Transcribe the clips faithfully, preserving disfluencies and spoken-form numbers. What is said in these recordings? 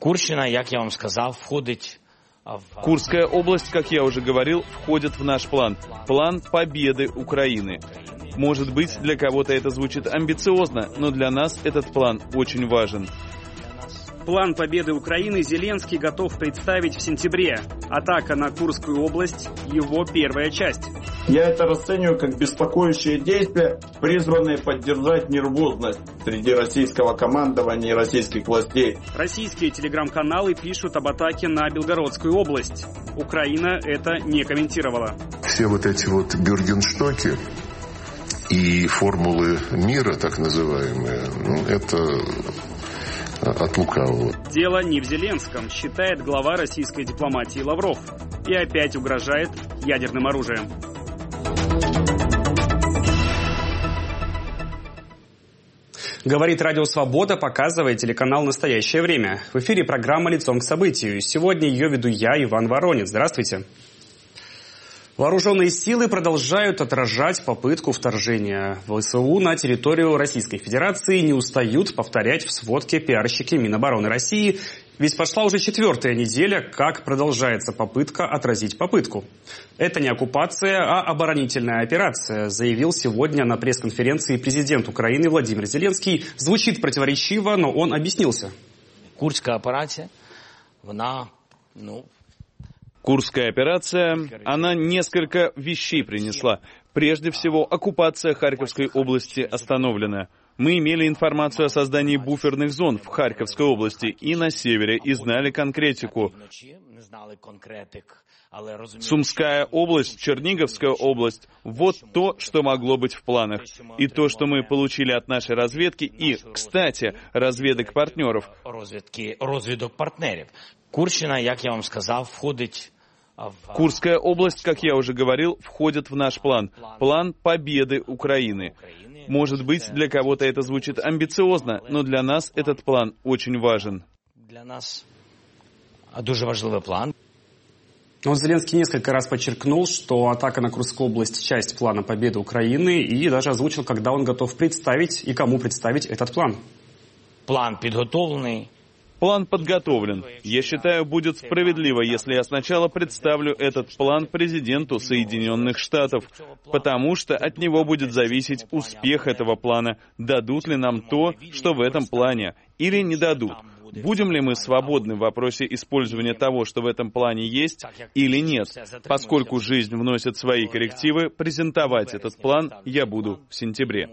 Курщина, як я вам сказав, входить в... Курская область, как я уже говорил, входит в наш план. План победы Украины. Может быть, для кого-то это звучит амбициозно, но для нас этот план очень важен. План победы Украины Зеленский готов представить в сентябре. Атака на Курскую область – его первая часть. Я это расцениваю как беспокоящие действия, призванные поддержать нервозность среди российского командования и российских властей. Российские телеграм-каналы пишут об атаке на Белгородскую область. Украина это не комментировала. Все вот эти вот бюргенштоки и формулы мира, так называемые, ну, это... от лукавого. Дело не в Зеленском, считает глава российской дипломатии Лавров. И опять угрожает ядерным оружием. Говорит Радио Свобода, показывает телеканал «Настоящее время». В эфире программа «Лицом к событию». Сегодня ее веду я, Иван Воронец. Здравствуйте. Вооруженные силы продолжают отражать попытку вторжения ВСУ на территорию Российской Федерации, не устают повторять в сводке пиарщики Минобороны России. Ведь пошла уже четвертая неделя, как продолжается попытка отразить попытку. Это не оккупация, а оборонительная операция, заявил сегодня на пресс-конференции президент Украины Владимир Зеленский. Звучит противоречиво, но он объяснился. Курская операция, она, ну... Курская операция, она несколько вещей принесла. Прежде всего, оккупация Харьковской области остановлена. Мы имели информацию о создании буферных зон в Харьковской области и на севере, и знали конкретику. Сумская область, Черниговская область – вот то, что могло быть в планах. И то, что мы получили от нашей разведки и, кстати, разведок партнеров. Розвідок партнерів. Курщина, як я вам сказав, входить в... Курская область, как я уже говорил, входит в наш план. План победы Украины. Может быть, для кого-то это звучит амбициозно, но для нас этот план очень важен. Для нас дуже важливий план. Но Зеленский несколько раз подчеркнул, что атака на Курскую область – часть плана победы Украины, и даже озвучил, когда он готов представить и кому представить этот план. План подготовленный. План подготовлен. Я считаю, будет справедливо, если я сначала представлю этот план президенту Соединенных Штатов, потому что от него будет зависеть успех этого плана, дадут ли нам то, что в этом плане, или не дадут. Будем ли мы свободны в вопросе использования того, что в этом плане есть, или нет? Поскольку жизнь вносит свои коррективы, презентовать этот план я буду в сентябре.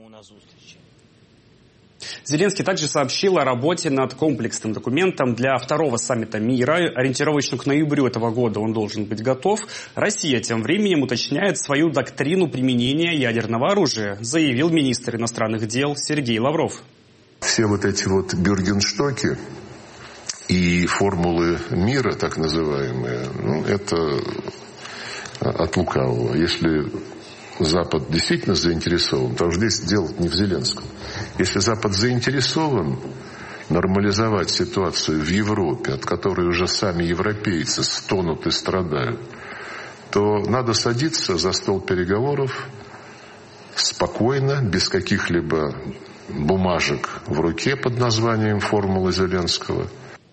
Зеленский также сообщил о работе над комплексным документом для второго саммита мира. Ориентировочно к ноябрю этого года он должен быть готов. Россия тем временем уточняет свою доктрину применения ядерного оружия, заявил министр иностранных дел Сергей Лавров. Все вот эти вот бюргенштоки и формулы мира, так называемые, ну, это от лукавого. Если Запад действительно заинтересован, потому что здесь дело не в Зеленском. Если Запад заинтересован нормализовать ситуацию в Европе, от которой уже сами европейцы стонут и страдают, то надо садиться за стол переговоров спокойно, без каких-либо бумажек в руке под названием «Формулы Зеленского».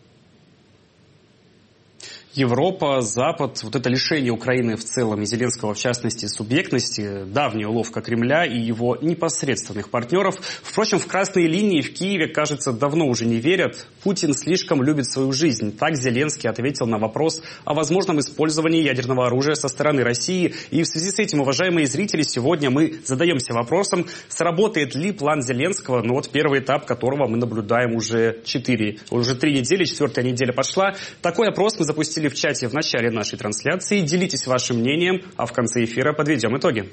Европа, Запад, вот это лишение Украины в целом и Зеленского в частности субъектности, давняя уловка Кремля и его непосредственных партнеров. Впрочем, в красные линии в Киеве, кажется, давно уже не верят. Путин слишком любит свою жизнь. Так Зеленский ответил на вопрос о возможном использовании ядерного оружия со стороны России. И в связи с этим, уважаемые зрители, сегодня мы задаемся вопросом, сработает ли план Зеленского, ну вот первый этап которого мы наблюдаем уже четыре, уже три недели, четвертая неделя пошла. Такой опрос мы запустили в чате в начале нашей трансляции. Делитесь вашим мнением, а в конце эфира подведем итоги.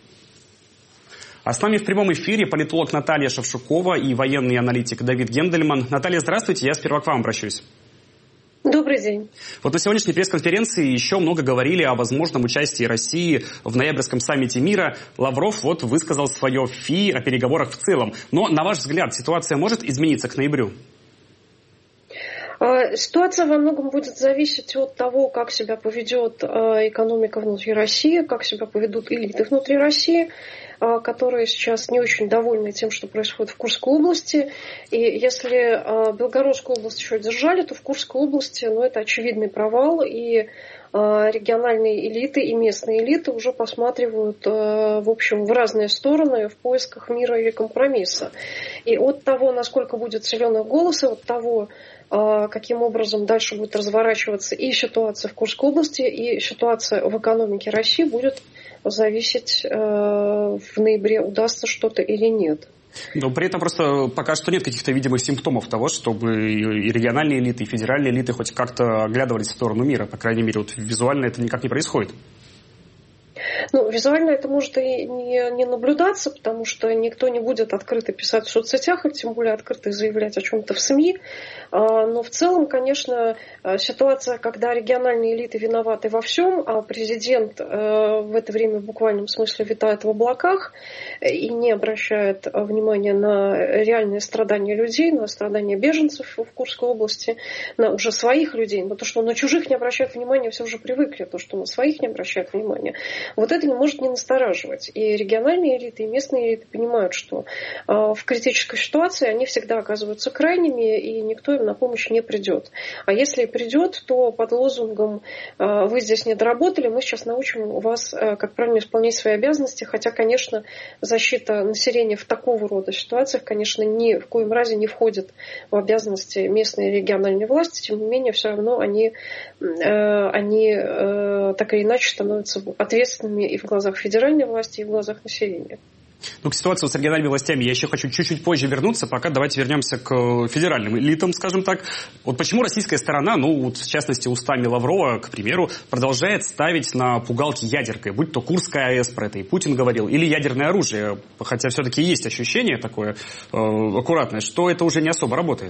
А с нами в прямом эфире политолог Наталья Шевчукова и военный аналитик Давид Гендельман. Наталья, здравствуйте, я сперва к вам обращусь. Добрый день. Вот на сегодняшней пресс-конференции еще много говорили о возможном участии России в ноябрьском саммите мира. Лавров вот высказал свое фи о переговорах в целом. Но, на ваш взгляд, ситуация может измениться к ноябрю? Ситуация во многом будет зависеть от того, как себя поведет экономика внутри России, как себя поведут элиты внутри России, которые сейчас не очень довольны тем, что происходит в Курской области. И если Белгородскую область еще держали, то в Курской области, ну, это очевидный провал, и региональные элиты и местные элиты уже посматривают, в общем, в разные стороны в поисках мира или компромисса. И от того, насколько будет силеных голос, и от того, каким образом дальше будет разворачиваться и ситуация в Курской области, и ситуация в экономике России, будет зависеть, в ноябре удастся что-то или нет. Но при этом просто пока что нет каких-то видимых симптомов того, чтобы и региональные элиты, и федеральные элиты хоть как-то оглядывались в сторону мира. По крайней мере, вот визуально это никак не происходит. Ну, визуально это может и не, не наблюдаться, потому что никто не будет открыто писать в соцсетях, и тем более открыто заявлять о чем-то в СМИ. Но в целом, конечно, ситуация, когда региональные элиты виноваты во всем, а президент в это время в буквальном смысле витает в облаках и не обращает внимания на реальные страдания людей, на страдания беженцев в Курской области, на уже своих людей. Но то, что он на чужих не обращает внимания, все уже привыкли, то, что на своих не обращает внимания. Вот это не может не настораживать. И региональные элиты, и местные элиты понимают, что в критической ситуации они всегда оказываются крайними, и никто им на помощь не придет. А если и придет, то под лозунгом «вы здесь не доработали, мы сейчас научим вас, как правильно исполнять свои обязанности», хотя, конечно, защита населения в такого рода ситуациях, конечно, ни в коем разе не входит в обязанности местной и региональной власти, тем не менее, все равно они, они так или иначе становятся ответственными и в глазах федеральной власти, и в глазах населения. Ну, к ситуации с региональными властями я еще хочу чуть-чуть позже вернуться, пока давайте вернемся к федеральным элитам, скажем так. Вот почему российская сторона, ну, вот в частности, устами Лаврова, к примеру, продолжает ставить на пугалки ядеркой, будь то Курская АЭС, про это и Путин говорил, или ядерное оружие, хотя все-таки есть ощущение такое э, аккуратное, что это уже не особо работает.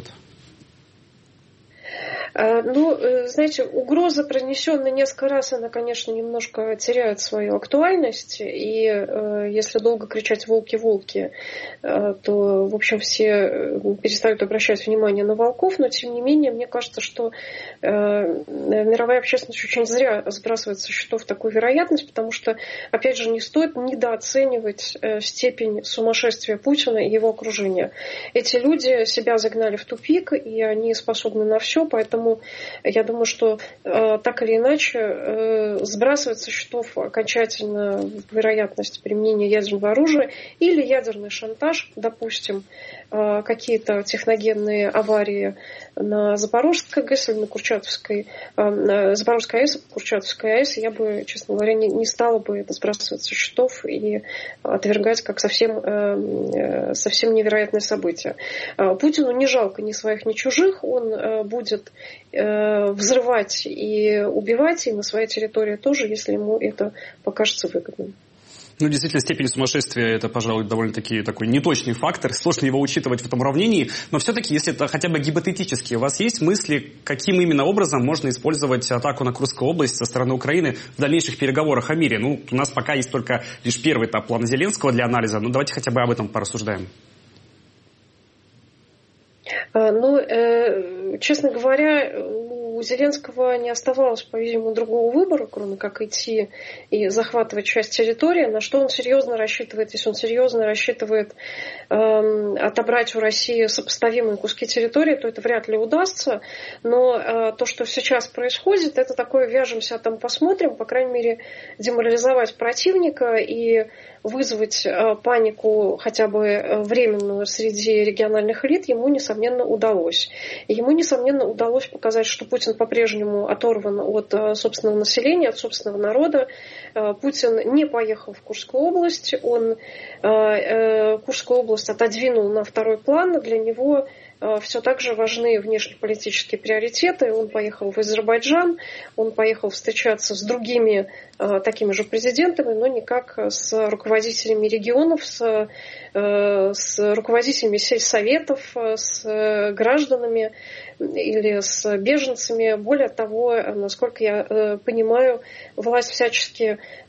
Ну, знаете, угроза, произнесенная несколько раз, она, конечно, немножко теряет свою актуальность. И э, если долго кричать «волки-волки», э, то, в общем, все перестают обращать внимание на волков. Но, тем не менее, мне кажется, что э, мировая общественность очень зря сбрасывает со счетов такую вероятность, потому что, опять же, не стоит недооценивать э, степень сумасшествия Путина и его окружения. Эти люди себя загнали в тупик, и они способны на все, поэтому я думаю, что э, так или иначе э, сбрасывать со счетов окончательно вероятность применения ядерного оружия или ядерный шантаж, допустим, э, какие-то техногенные аварии на Запорожской ГЭС или на Курчатовской, э, Запорожской АЭС, Курчатовской АЭС, я бы, честно говоря, не, не стала бы это сбрасывать со счетов и отвергать как совсем, э, совсем невероятное событие. Э, Путину не жалко ни своих, ни чужих, он э, будет взрывать и убивать, и на своей территории тоже, если ему это покажется выгодным. Ну, действительно, степень сумасшествия – это, пожалуй, довольно-таки такой неточный фактор. Сложно его учитывать в этом уравнении. Но все-таки, если это хотя бы гипотетически, у вас есть мысли, каким именно образом можно использовать атаку на Курскую область со стороны Украины в дальнейших переговорах о мире? Ну, у нас пока есть только лишь первый этап плана Зеленского для анализа. Ну, давайте хотя бы об этом порассуждаем. Ну, э, честно говоря, у Зеленского не оставалось, по-видимому, другого выбора, кроме как идти и захватывать часть территории. На что он серьезно рассчитывает, если он серьезно рассчитывает э, отобрать у России сопоставимые куски территории, то это вряд ли удастся. Но э, то, что сейчас происходит, это такое «вяжемся, а там посмотрим», по крайней мере, деморализовать противника и вызвать э, панику хотя бы временную среди региональных элит ему, несомненно, удалось. И ему, несомненно, удалось показать, что Путин по-прежнему оторван от э, собственного населения, от собственного народа. Э, Путин не поехал в Курскую область, он э, э, Курскую область отодвинул на второй план, для него все так же важны внешнеполитические приоритеты. Он поехал в Азербайджан, он поехал встречаться с другими э, такими же президентами, но никак с руководителями регионов, с, э, с руководителями сельсоветов, с гражданами или с беженцами. Более того, насколько я э, понимаю, власть всячески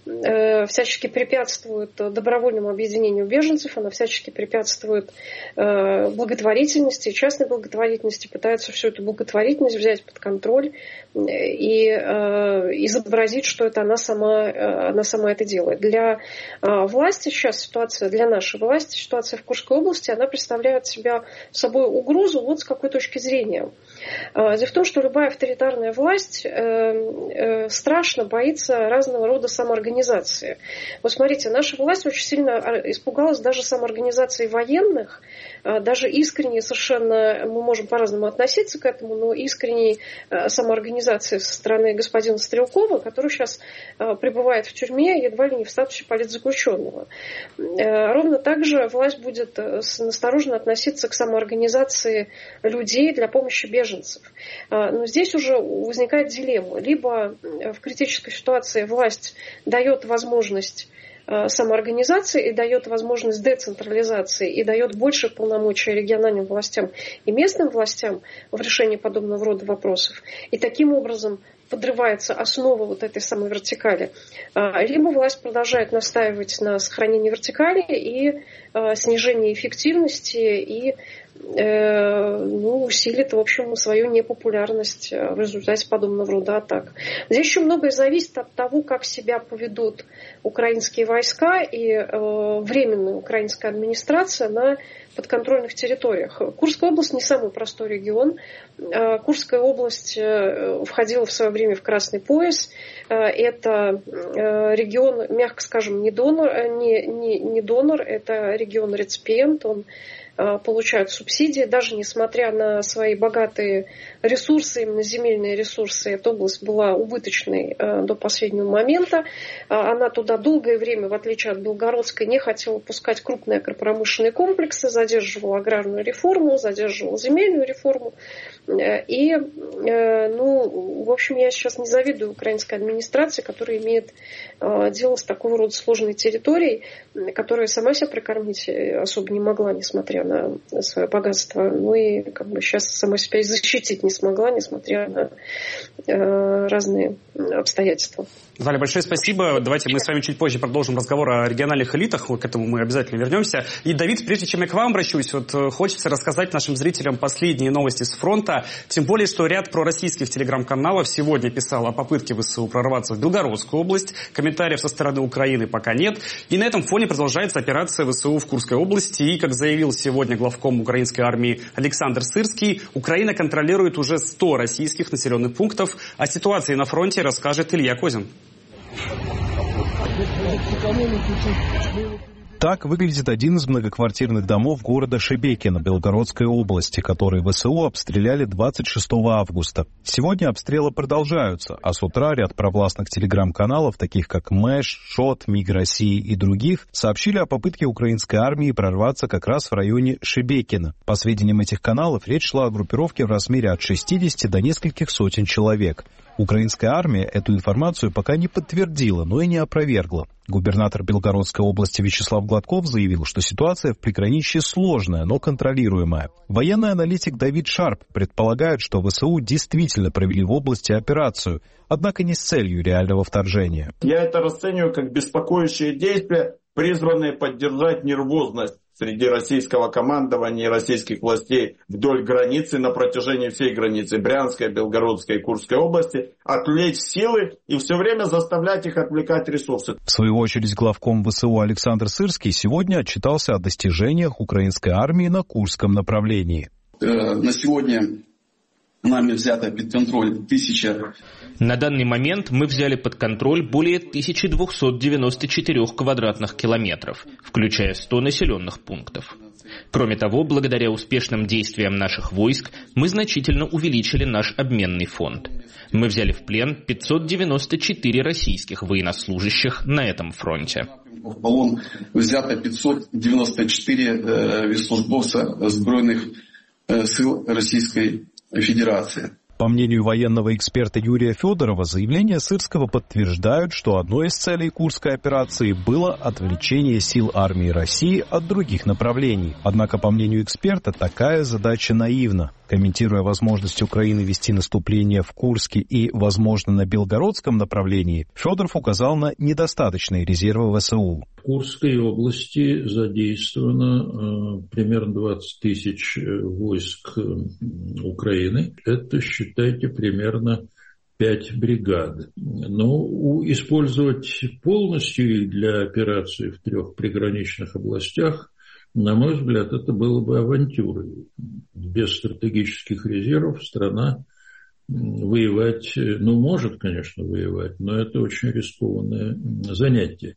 всячески препятствует добровольному объединению беженцев, она всячески препятствует благотворительности, частной благотворительности, пытается всю эту благотворительность взять под контроль и изобразить, что это она сама, она сама это делает. Для власти сейчас ситуация, для нашей власти ситуация в Курской области, она представляет себя собой угрозу вот с какой точки зрения. Дело в том, что любая авторитарная власть страшно боится разного рода самоорганизации. Вот смотрите, наша власть очень сильно испугалась даже самоорганизации военных, даже искренне совершенно, мы можем по-разному относиться к этому, но искренней самоорганизации со стороны господина Стрелкова, который сейчас пребывает в тюрьме едва ли не в статусе политзаключенного. Ровно так же власть будет настороженно относиться к самоорганизации людей для помощи беженцев. Но здесь уже возникает дилемма. Либо в критической ситуации власть дает возможность самоорганизации и дает возможность децентрализации и дает больше полномочий региональным властям и местным властям в решении подобного рода вопросов. И таким образом подрывается основа вот этой самой вертикали. Либо власть продолжает настаивать на сохранении вертикали и снижении эффективности и ну, усилит, в общем, свою непопулярность в результате подобного рода атак. Здесь еще многое зависит от того, как себя поведут украинские войска и э, временная украинская администрация на подконтрольных территориях. Курская область не самый простой регион. Курская область входила в свое время в Красный пояс. Это регион, мягко скажем, не донор, не, не, не донор, это регион-реципиент, он получают субсидии, даже несмотря на свои богатые ресурсы, именно земельные ресурсы, эта область была убыточной до последнего момента. Она туда долгое время, в отличие от Белгородской, не хотела пускать крупные агропромышленные комплексы, задерживала аграрную реформу, задерживала земельную реформу. И, ну, в общем, я сейчас не завидую украинской администрации, которая имеет дело с такого рода сложной территорией, которая сама себя прокормить особо не могла, несмотря на свое богатство. Ну и как бы сейчас сама себя и защитить не смогла, несмотря на э, разные обстоятельства. Наталья, большое спасибо. Давайте мы с вами чуть позже продолжим разговор о региональных элитах. К этому мы обязательно вернемся. И, Давид, прежде чем я к вам обращусь, вот хочется рассказать нашим зрителям последние новости с фронта. Тем более, что ряд пророссийских телеграм-каналов сегодня писал о попытке ВСУ прорваться в Белгородскую область. Комментариев со стороны Украины пока нет. И на этом фоне продолжается операция ВСУ в Курской области. И, как заявил сегодня главком украинской армии Александр Сырский, Украина контролирует уже сто российских населенных пунктов. О ситуации на фронте расскажет Илья Козин. Так выглядит один из многоквартирных домов города Шебекино Белгородской области, который ВСУ обстреляли двадцать шестого августа. Сегодня обстрелы продолжаются, а с утра ряд провластных телеграм-каналов, таких как Мэш, Шот, Миг России и других, сообщили о попытке украинской армии прорваться как раз в районе Шебекино. По сведениям этих каналов, речь шла о группировке в размере от шестидесяти до нескольких сотен человек. Украинская армия эту информацию пока не подтвердила, но и не опровергла. Губернатор Белгородской области Вячеслав Гладков заявил, что ситуация в приграничье сложная, но контролируемая. Военный аналитик Давид Шарп предполагает, что ВСУ действительно провели в области операцию, однако не с целью реального вторжения. Я это расцениваю как беспокоящие действия, призванные поддержать нервозность среди российского командования и российских властей вдоль границы, на протяжении всей границы Брянской, Белгородской и Курской области, отвлечь силы и все время заставлять их отвлекать ресурсы. В свою очередь, главком ВСУ Александр Сырский сегодня отчитался о достижениях украинской армии на Курском направлении. На сегодня нами взято под контроль тысяча... На данный момент мы взяли под контроль более тысяча двести девяносто четыре квадратных километров, включая сто населенных пунктов. Кроме того, благодаря успешным действиям наших войск, мы значительно увеличили наш обменный фонд. Мы взяли в плен пятьсот девяносто четыре российских военнослужащих на этом фронте. В полон взято пятьсот девяносто четыре э, військовослужбовця Збройних э, сил Российской Федерации. По мнению военного эксперта Юрия Федорова, заявления Сырского подтверждают, что одной из целей Курской операции было отвлечение сил армии России от других направлений. Однако, по мнению эксперта, такая задача наивна. Комментируя возможность Украины вести наступление в Курске и, возможно, на Белгородском направлении, Федоров указал на недостаточные резервы ВСУ. В Курской области задействовано э, примерно двадцать тысяч войск Украины. Это, считайте, примерно пять бригад. Но использовать полностью для операции в трех приграничных областях, на мой взгляд, это было бы авантюрой. Без стратегических резервов страна воевать, ну, может, конечно, воевать, но это очень рискованное занятие.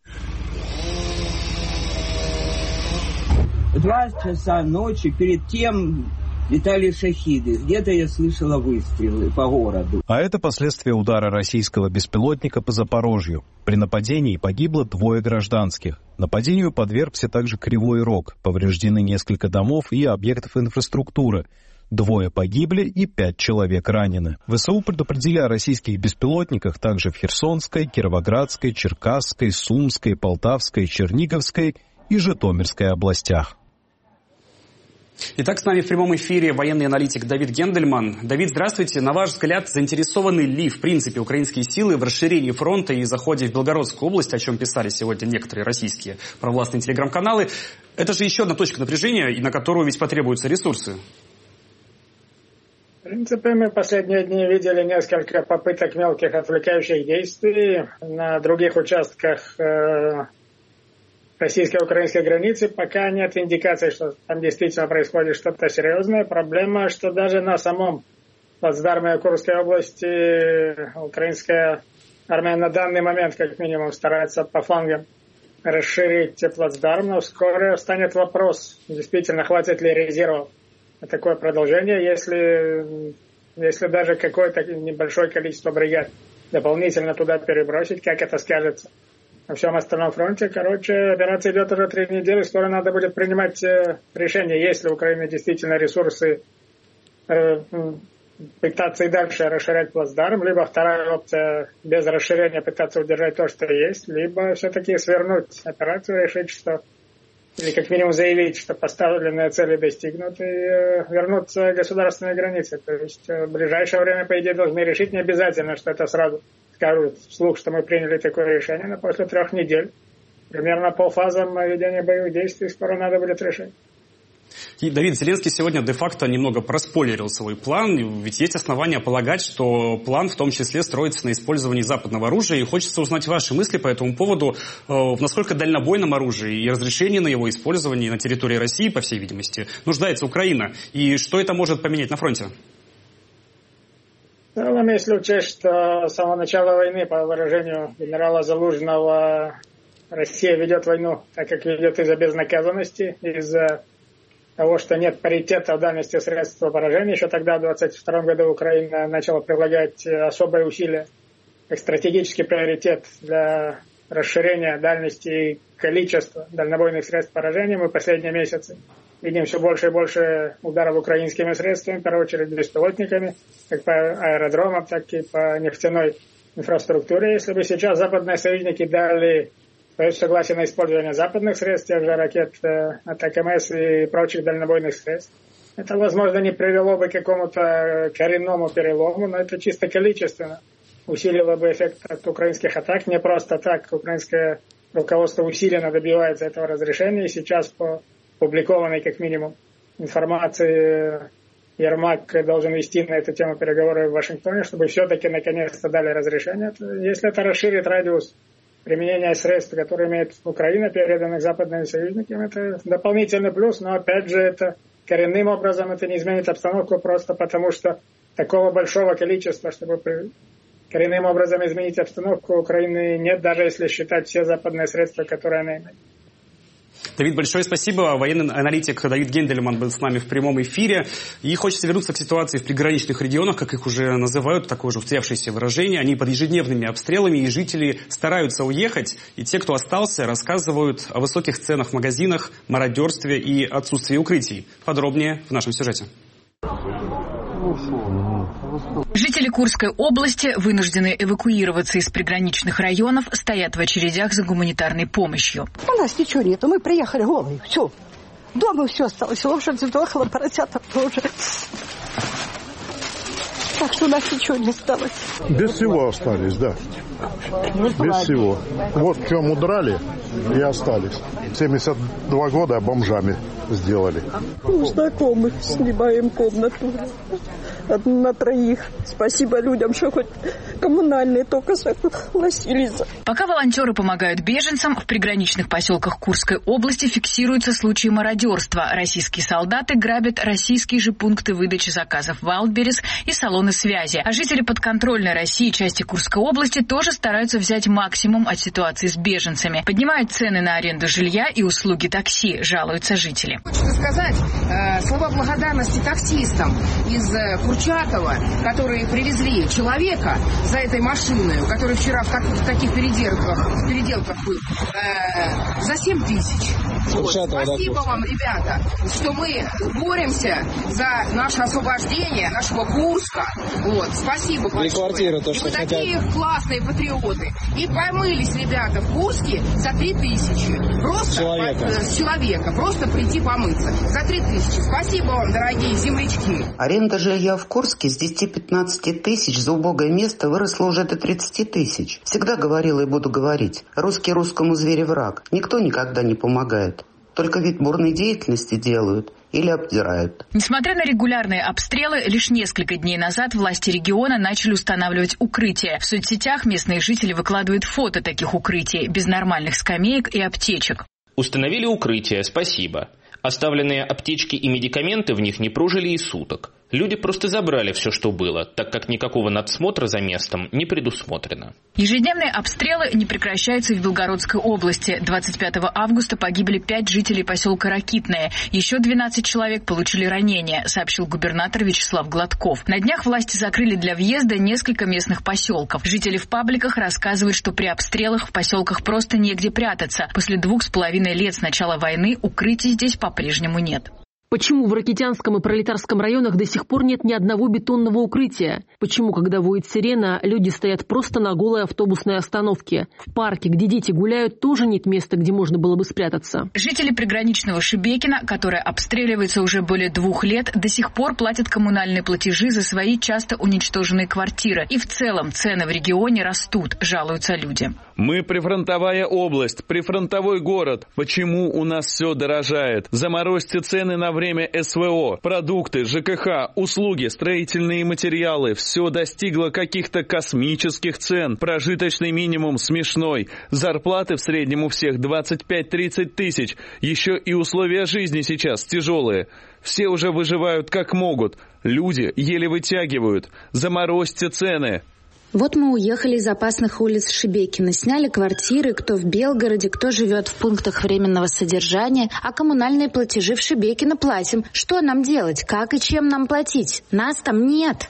Два часа ночи перед тем летали шахиды. Где-то я слышала выстрелы по городу. А это последствия удара российского беспилотника по Запорожью. При нападении погибло двое гражданских. Нападению подвергся также Кривой Рог. Повреждены несколько домов и объектов инфраструктуры. Двое погибли и пять человек ранены. ВСУ предупредили о российских беспилотниках также в Херсонской, Кировоградской, Черкасской, Сумской, Полтавской, Черниговской и Житомирской областях. Итак, с нами в прямом эфире военный аналитик Давид Гендельман. Давид, здравствуйте. На ваш взгляд, заинтересованы ли, в принципе, украинские силы в расширении фронта и заходе в Белгородскую область, о чем писали сегодня некоторые российские провластные телеграм-каналы? Это же еще одна точка напряжения, и на которую ведь потребуются ресурсы. В принципе, мы последние дни видели несколько попыток мелких отвлекающих действий на других участках э, российско-украинской границы. Пока нет индикаций, что там действительно происходит что-то серьезное. Проблема, что даже на самом плацдарме Курской области украинская армия на данный момент, как минимум, старается по флангам расширить плацдарм, но вскоре встанет вопрос, действительно, хватит ли резервов на такое продолжение, если, если даже какое-то небольшое количество бригад дополнительно туда перебросить, как это скажется на всем остальном фронте. Короче, операция идет уже три недели, скоро надо будет принимать э, решение, есть ли у Украины действительно ресурсы э, пытаться и дальше расширять плацдарм, либо вторая опция без расширения пытаться удержать то, что есть, либо все-таки свернуть операцию, решить, что или как минимум заявить, что поставленные цели достигнуты, и э, вернуться к государственной границе. То есть э, в ближайшее время, по идее, должны решить. Не обязательно, что это сразу скажут вслух, что мы приняли такое решение, но после трех недель примерно по фазам ведения боевых действий скоро надо будет решить. И Давид, Зеленский сегодня де-факто немного проспойлерил свой план, ведь есть основания полагать, что план в том числе строится на использовании западного оружия, и хочется узнать ваши мысли по этому поводу, в насколько дальнобойном оружии и разрешении на его использование на территории России, по всей видимости, нуждается Украина, и что это может поменять на фронте? В целом, если учесть, что с самого начала войны, по выражению генерала Залужного, Россия ведет войну, так как ведет из-за безнаказанности, из-за того, что нет паритета в дальности средств поражения. Еще тогда, в двадцать втором году, Украина начала прилагать особые усилия, как стратегический приоритет для расширения дальности и количества дальнобойных средств поражения. Мы последние месяцы видим все больше и больше ударов украинскими средствами, в первую очередь беспилотниками, как по аэродромам, так и по нефтяной инфраструктуре. Если бы сейчас западные союзники дали свое согласие на использование западных средств, тех же ракет АТАКМС и прочих дальнобойных средств, это, возможно, не привело бы к какому-то коренному перелому, но это чисто количественно усилило бы эффект от украинских атак. Не просто так украинское руководство усиленно добивается этого разрешения, и сейчас по публикованной, как минимум, информации Ермак должен вести на эту тему переговоры в Вашингтоне, чтобы все-таки наконец-то дали разрешение. Если это расширит радиус применения средств, которые имеет Украина, переданных западными союзниками, это дополнительный плюс, но опять же это коренным образом это не изменит обстановку, просто потому что такого большого количества, чтобы коренным образом изменить обстановку, Украины нет, даже если считать все западные средства, которые она имеет. Давид, большое спасибо. Военный аналитик Давид Гендельман был с нами в прямом эфире. И хочется вернуться к ситуации в приграничных регионах, как их уже называют, такое же устоявшееся выражение. Они под ежедневными обстрелами, и жители стараются уехать. И те, кто остался, рассказывают о высоких ценах в магазинах, мародерстве и отсутствии укрытий. Подробнее в нашем сюжете. Жители Курской области, вынужденные эвакуироваться из приграничных районов, стоят в очередях за гуманитарной помощью. У нас ничего нету, мы приехали голые, все. Дома все осталось, лошадь сдохла, поросята тоже. Так что у нас ничего не осталось. Без всего остались, да. Без всего. Вот в чем удрали и остались. семьдесят два года бомжами сделали. У знакомых снимаем комнату на троих. Спасибо людям, что хоть коммунальные только согласились. Пока волонтеры помогают беженцам, в приграничных поселках Курской области фиксируются случаи мародерства. Российские солдаты грабят российские же пункты выдачи заказов Wildberries и салоны связи. А жители подконтрольной России части Курской области тоже стараются взять максимум от ситуации с беженцами. Поднимают цены на аренду жилья и услуги такси, жалуются жители. Хочется сказать э, слова благодарности таксистам из э, Курчатова, которые привезли человека за этой машиной, который вчера в, как, в таких переделках, в переделках был, э, за семь тысяч. Вот. Спасибо вам, ребята, что мы боремся за наше освобождение, нашего Курска. Вот. Спасибо большое. И квартиры, то, что и вы хотят. Такие классные патриоты. И помылись ребята в Курске за три тысячи. Просто человека. По, с человека. Просто прийти помыться. За три тысячи. Спасибо вам, дорогие землячки. Аренда жилья в Курске с десяти-пятнадцати тысяч за убогое место выросла уже до тридцати тысяч. Всегда говорила и буду говорить. Русский русскому зверю враг. Никто никогда не помогает. Только вид бурной деятельности делают или обдирают. Несмотря на регулярные обстрелы, лишь несколько дней назад власти региона начали устанавливать укрытия. В соцсетях местные жители выкладывают фото таких укрытий, без нормальных скамеек и аптечек. Установили укрытия, спасибо. Оставленные аптечки и медикаменты в них не прожили и суток. Люди просто забрали все, что было, так как никакого надсмотра за местом не предусмотрено. Ежедневные обстрелы не прекращаются и в Белгородской области. двадцать пятого августа погибли пять жителей поселка Ракитное. Еще двенадцать человек получили ранения, сообщил губернатор Вячеслав Гладков. На днях власти закрыли для въезда несколько местных поселков. Жители в пабликах рассказывают, что при обстрелах в поселках просто негде прятаться. После двух с половиной лет с начала войны укрытий здесь по-прежнему нет. Почему в Ракитянском и Пролетарском районах до сих пор нет ни одного бетонного укрытия? Почему, когда воет сирена, люди стоят просто на голой автобусной остановке? В парке, где дети гуляют, тоже нет места, где можно было бы спрятаться. Жители приграничного Шебекина, которое обстреливается уже более двух лет, до сих пор платят коммунальные платежи за свои часто уничтоженные квартиры. И в целом цены в регионе растут, жалуются люди. Мы прифронтовая область, прифронтовой город. Почему у нас все дорожает? Заморозьте цены на время СВО. Продукты, ЖКХ, услуги, строительные материалы. Все достигло каких-то космических цен. Прожиточный минимум смешной. Зарплаты в среднем у всех двадцать пять-тридцать тысяч. Еще и условия жизни сейчас тяжелые. Все уже выживают как могут. Люди еле вытягивают. Заморозьте цены. Вот мы уехали из опасных улиц Шебекина, сняли квартиры, кто в Белгороде, кто живет в пунктах временного содержания, а коммунальные платежи в Шебекино платим. Что нам делать? Как и чем нам платить? Нас там нет.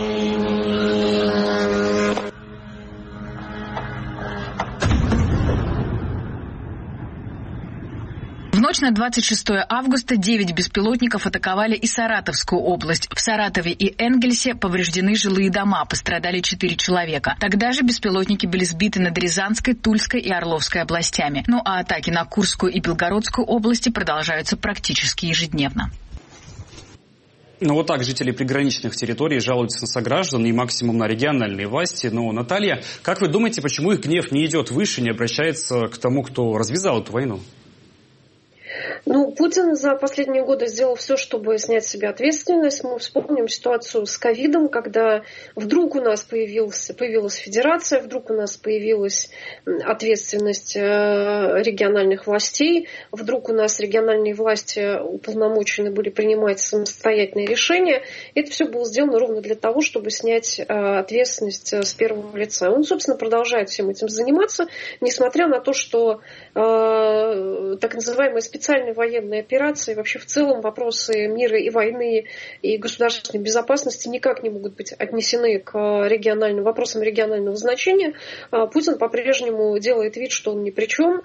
В ночь на двадцать шестое августа девять беспилотников атаковали и Саратовскую область. В Саратове и Энгельсе повреждены жилые дома, пострадали четыре человека. Тогда же беспилотники были сбиты над Рязанской, Тульской и Орловской областями. Ну а атаки на Курскую и Белгородскую области продолжаются практически ежедневно. Ну вот так жители приграничных территорий жалуются на сограждан и максимум на региональные власти. Но, Наталья, как вы думаете, почему их гнев не идет выше, не обращается к тому, кто развязал эту войну? Ну, Путин за последние годы сделал все, чтобы снять с себя ответственность. Мы вспомним ситуацию с ковидом, когда вдруг у нас появился, появилась федерация, вдруг у нас появилась ответственность региональных властей, вдруг у нас региональные власти уполномочены были принимать самостоятельные решения. Это все было сделано ровно для того, чтобы снять ответственность с первого лица. Он, собственно, продолжает всем этим заниматься, несмотря на то, что так называемая специальная военные операции, вообще в целом вопросы мира и войны и государственной безопасности никак не могут быть отнесены к региональным вопросам регионального значения. Путин по-прежнему делает вид, что он ни при чем,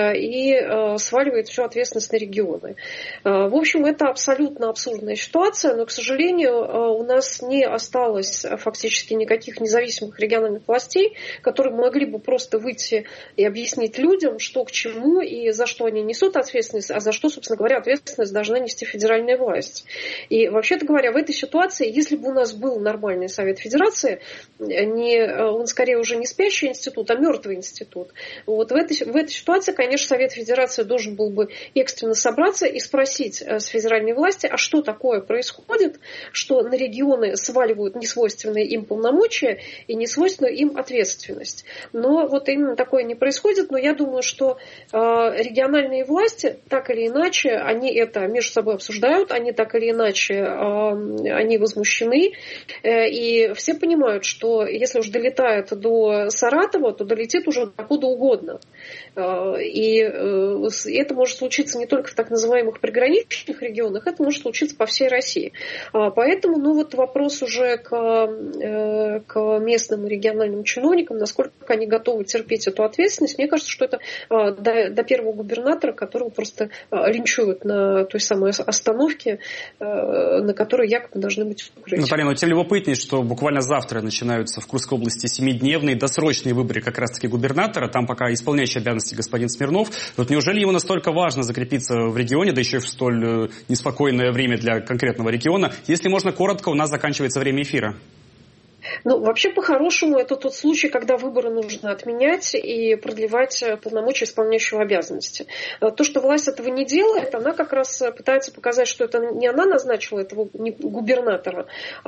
и сваливает всю ответственность на регионы. В общем, это абсолютно абсурдная ситуация, но, к сожалению, у нас не осталось фактически никаких независимых региональных властей, которые могли бы просто выйти и объяснить людям, что к чему и за что они несут ответственность, а за что, собственно говоря, ответственность должна нести федеральная власть. И, вообще-то говоря, в этой ситуации, если бы у нас был нормальный Совет Федерации, не, он скорее уже не спящий институт, а мертвый институт, вот в этой, в этой ситуации, конечно, Совет Федерации должен был бы экстренно собраться и спросить с федеральной власти, а что такое происходит, что на регионы сваливают несвойственные им полномочия и несвойственную им ответственность. Но вот именно такое не происходит, но я думаю, что э, региональные власти, так или иначе, они это между собой обсуждают, они так или иначе, э, они возмущены, э, и все понимают, что если уж долетает до Саратова, то долетит уже докуда угодно. Э, и э, это может случиться не только в так называемых приграничных регионах, это может случиться по всей России. Э, поэтому, ну вот вопрос уже к, э, к местным и региональным чиновникам, насколько они готовы терпеть эту ответственность. Мне кажется, что это э, до, до первого губернатора, которого просто э, линчуют на той самой остановке, э, на которой якобы должны быть укрытия. Наталья, но тем любопытнее, что буквально завтра начинаются в Курской области семидневные досрочные выборы как раз-таки губернатора. Там пока исполняющий обязанности господин Смирнов. Вот неужели ему настолько важно закрепиться в регионе, да еще и в столь неспокойное время для конкретного региона? Если можно коротко, у нас заканчивается время эфира. Ну, вообще, по-хорошему, это тот случай, когда выборы нужно отменять и продлевать полномочия исполняющего обязанности. То, что власть этого не делает, она как раз пытается показать, что это не она назначила этого губернатора,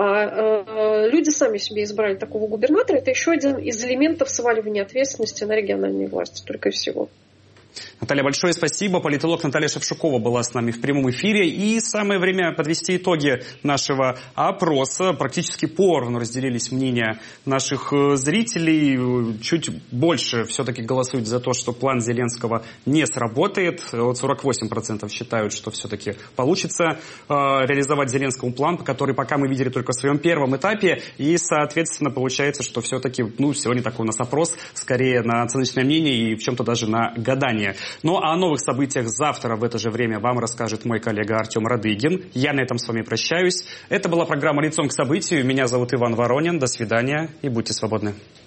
а люди сами себе избрали такого губернатора. Это еще один из элементов сваливания ответственности на региональные власти, только и всего. Наталья, большое спасибо. Политолог Наталья Шевчукова была с нами в прямом эфире. И самое время подвести итоги нашего опроса. Практически поровну разделились мнения наших зрителей. Чуть больше все-таки голосуют за то, что план Зеленского не сработает. Вот сорок восемь процентов считают, что все-таки получится э, реализовать Зеленскому план, который пока мы видели только в своем первом этапе. И, соответственно, получается, что все-таки, ну, сегодня такой у нас опрос, скорее на оценочное мнение и в чем-то даже на гадание. Ну, а о новых событиях завтра в это же время вам расскажет мой коллега Артем Радыгин. Я на этом с вами прощаюсь. Это была программа «Лицом к событию». Меня зовут Иван Воронин. До свидания и будьте свободны.